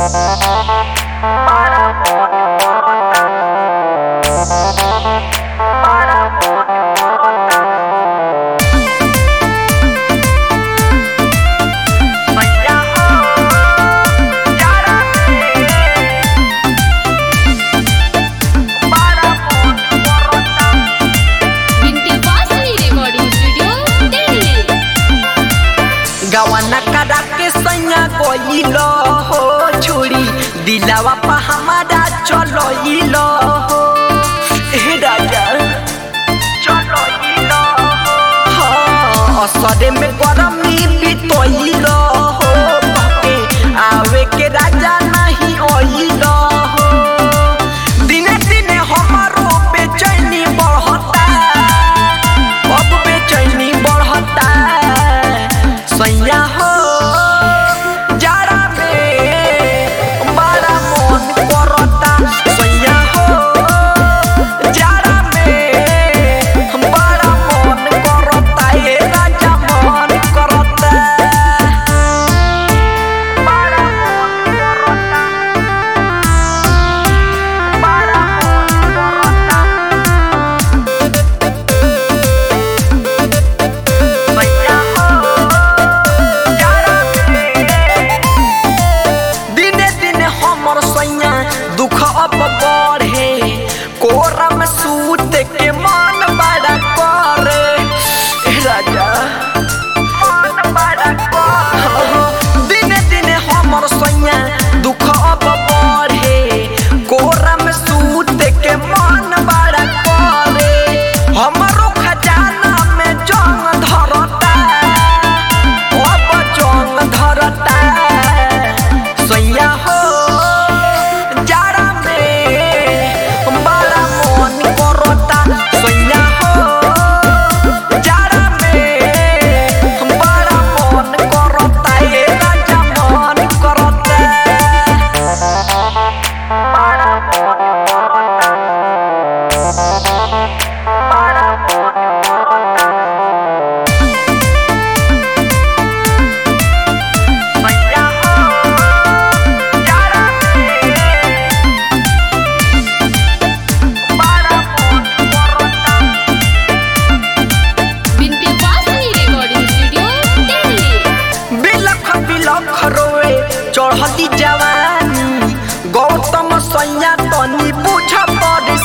गवाना करा के सैया गइलो हो छोड़ी दिलावा पा हमारा चलोइलो हो हे राजा चलोइलो हो असरे में गरमी बितोइलो हो बाके आवे के राजा नहीं ओइलो हो दिने दिने हमारो बेचैनी बढ़ता अब बेचैनी बढ़ता सैया हो जाड़ा में बड़ा मन करता सैया हो जाड़ा में बड़ा मन करता ये राजा मन करता बड़ा मन करता बड़ा मन करता सैया हो दुख अब बढ़े कोरा में सूत के मन बड़ा करे राजा मन बड़ा करे दिने दिने हमर सैया दुख अब बढ़े कोरा में सूत के मन बड़ा करे हमरो खजाना में जंग धरता अब जंग धरता सैया हो चढ़ती जवानी गौतम सैया तनी बुझ पड़े